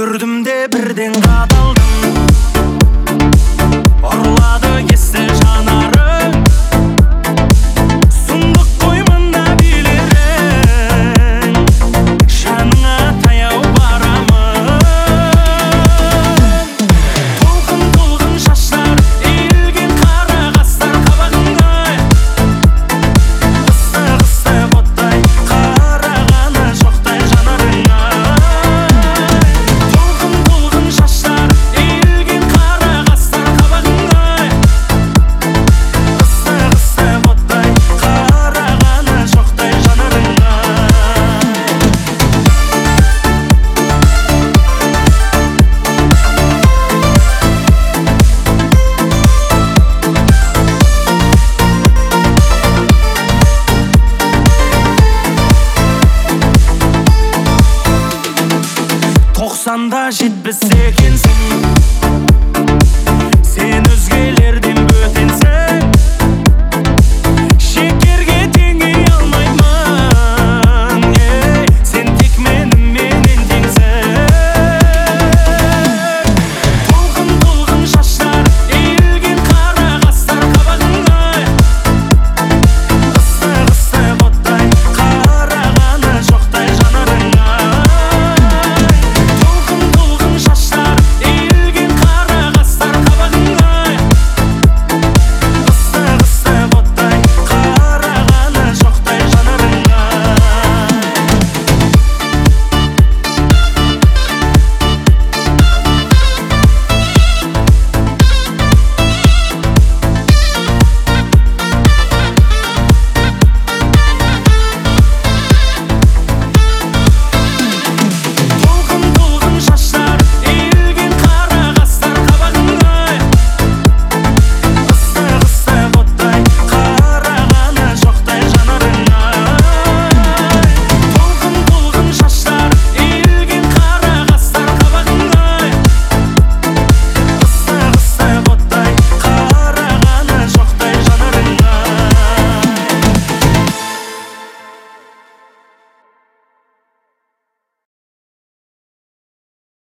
Көрдім де бірден қадалдым, ұрлады есті жанарың. Сұмдық қой мына билерің, жаныңа таяу барамын. Толқын шаштар, иілген қара қастар қабағыңа. Қысты оттай, қарағаны жоқтай жанарыңа. Толқын шаштар, иілген қара қастар қабағыңа. Қысты оттай, қарағаны жоқтай жанарыңа. Тоқсанда жетпіс екенсің.